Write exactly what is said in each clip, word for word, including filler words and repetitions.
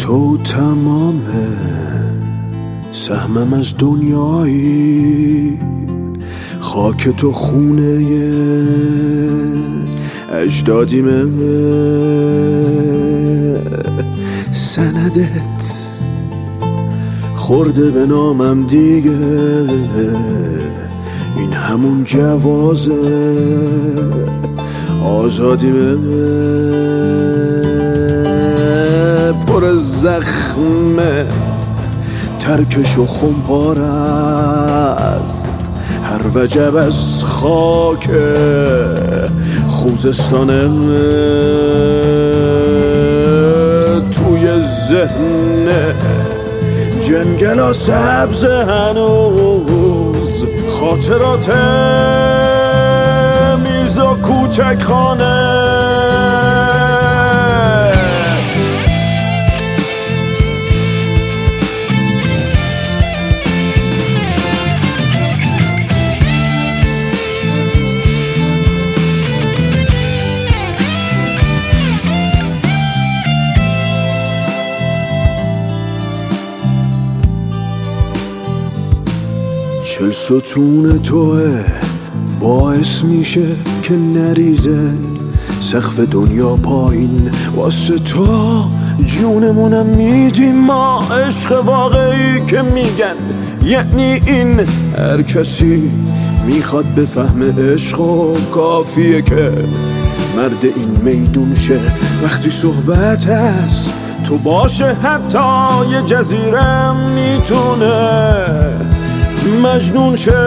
تو تمام سهمم از دنیایی، خاک تو خونه اجدادیمه، سندت خورده به نامم دیگه، این همون جوازه آزادیمه، پر زخمه ترکش و خمپار است، هر وجب از خاک خوزستانه، توی ذهن جنگلا سبز هنوز خاطرات میرزا کوچک خانه. چل ستون توه باعث میشه که نریزه سقف دنیا پایین، واسه تو جونمونم میدیم ما، عشق واقعی که میگن یعنی این. هر کسی میخواد بفهم عشق و کافیه که مرد این میدون شه، وقتی صحبت هست تو باشه حتی یه جزیره میتونه مجنون شه.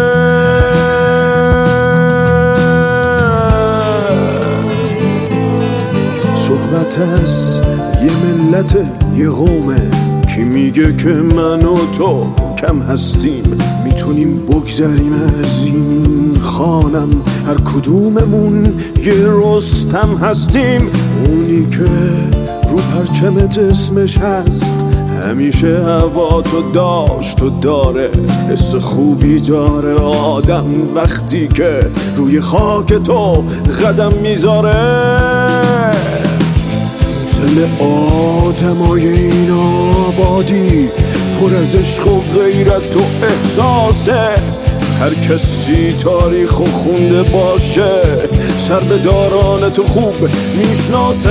صحبت از یه ملت یه قومه، کی میگه که من و تو کم هستیم، میتونیم بگذریم از این خانم، هر کدوممون یه رستم هستیم، اونی که رو پرچمت اسمش هست، همیشه هوا تو داشت و داره، حس خوبی داره آدم وقتی که روی خاک تو قدم میذاره. دل آدمای این آبادی پر از عشق و غیرت و احساسه، هر کسی تاریخ و خونده باشه سر به داران تو خوب میشناسه.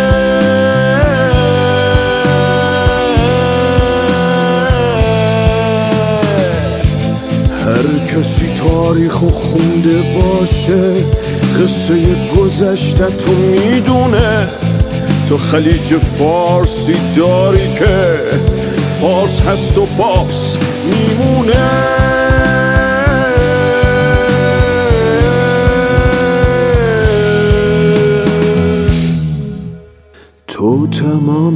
هر کسی تاریخ و خونده باشه قصه گذشته تو میدونه، تو خلیج فارسی داری که فارس هست و فارس میمونه. تو تمام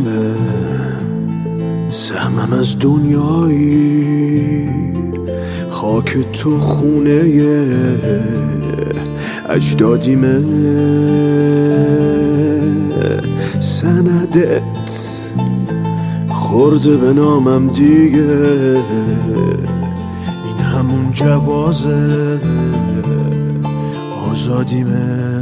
سهمم از دنیایی، خاک تو خونه اجدادیمه، سندت خورده به نامم دیگه، این همون جوازه آزادیمه.